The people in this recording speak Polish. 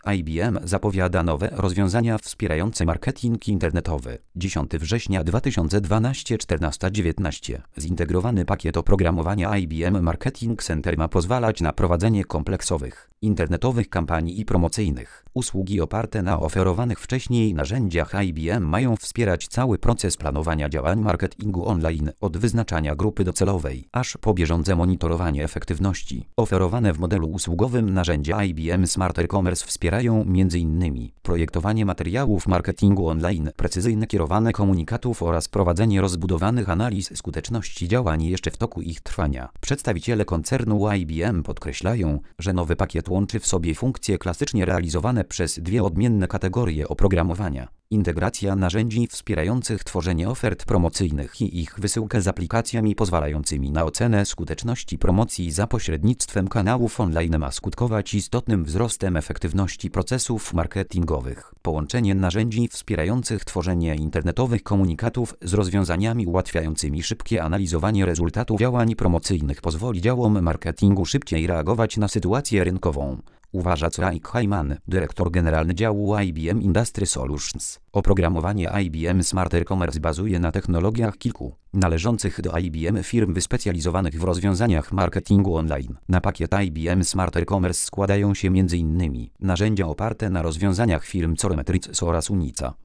IBM zapowiada nowe rozwiązania wspierające marketing internetowy. 10 września 2012 14:19. Zintegrowany pakiet oprogramowania IBM Marketing Center ma pozwalać na prowadzenie kompleksowych, internetowych kampanii i promocyjnych. Usługi oparte na oferowanych wcześniej narzędziach IBM mają wspierać cały proces planowania działań marketingu online, od wyznaczania grupy docelowej, aż po bieżące monitorowanie efektywności. Oferowane w modelu usługowym narzędzia IBM Smart E-commerce wspierają m.in. projektowanie materiałów marketingu online, precyzyjne kierowanie komunikatów oraz prowadzenie rozbudowanych analiz skuteczności działań jeszcze w toku ich trwania. Przedstawiciele koncernu IBM podkreślają, że nowy pakiet łączy w sobie funkcje klasycznie realizowane przez dwie odmienne kategorie oprogramowania: integracja narzędzi wspierających tworzenie ofert promocyjnych i ich wysyłkę z aplikacjami pozwalającymi na ocenę skuteczności promocji za pośrednictwem kanałów online ma skutkować istotnym wzrostem efektywności procesów marketingowych. Połączenie narzędzi wspierających tworzenie internetowych komunikatów z rozwiązaniami ułatwiającymi szybkie analizowanie rezultatów działań promocyjnych pozwoli działom marketingu szybciej reagować na sytuację rynkową, uważa Craig Hyman, dyrektor generalny działu IBM Industry Solutions. Oprogramowanie IBM Smart E-commerce bazuje na technologiach kilku należących do IBM firm wyspecjalizowanych w rozwiązaniach marketingu online. Na pakiet IBM Smart E-commerce składają się m.in. narzędzia oparte na rozwiązaniach firm Coremetrics oraz Unica.